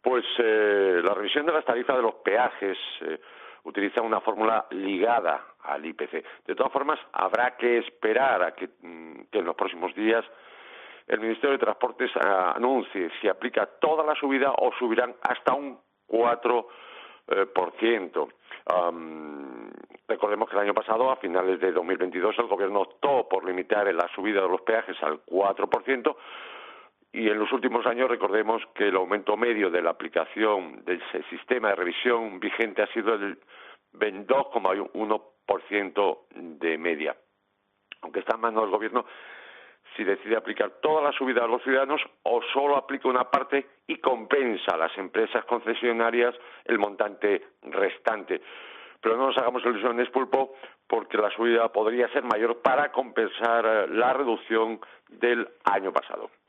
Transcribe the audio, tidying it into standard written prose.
Pues la revisión de las tarifas de los peajes utiliza una fórmula ligada al IPC. De todas formas, habrá que esperar a que en los próximos días el Ministerio de Transportes anuncie si aplica toda la subida o subirán hasta un 4%. Recordemos que el año pasado, a finales de 2022, el Gobierno optó por limitar la subida de los peajes al 4%, y en los últimos años recordemos que el aumento medio de la aplicación del sistema de revisión vigente ha sido el 22,1% de media. Aunque está en manos del Gobierno si decide aplicar toda la subida a los ciudadanos o solo aplica una parte y compensa a las empresas concesionarias el montante restante. Pero no nos hagamos ilusiones, Pulpo, porque la subida podría ser mayor para compensar la reducción del año pasado.